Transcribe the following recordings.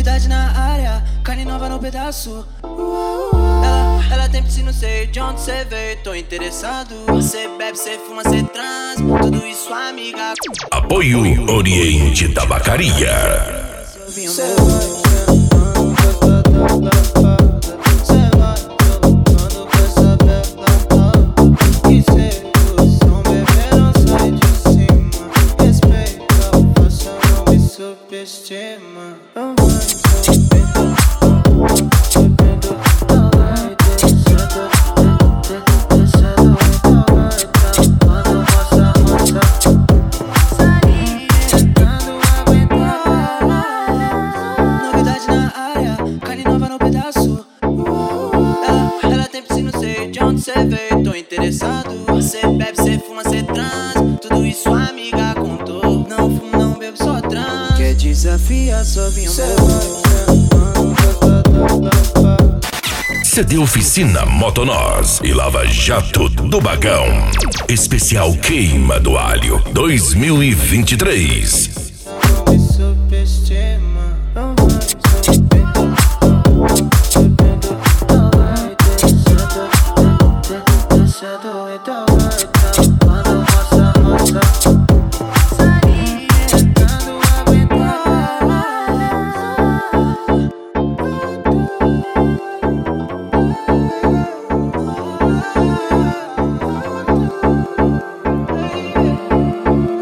Novidade na área, carne nova no pedaço. Ela tem piscina, não sei de onde cê veio, tô interessado. Cê bebe, cê fuma, cê trans, tudo isso amiga. Apoio Oriente Tabacaria. Novidade na área, carne nova no pedaço. Ela tem piscina, não sei de onde cê veio, tô interessado. Cê bebe, cê fuma, cê trans, tudo isso amiga contou. Não fumo, não bebo, só trans. Quer desafiar, só vim CD Oficina Motonós e Lava Jato do Bagão. Especial Queima do Alho 2023.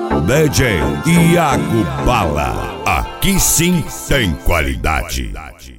DJ Iago Bala. Aqui sim tem qualidade.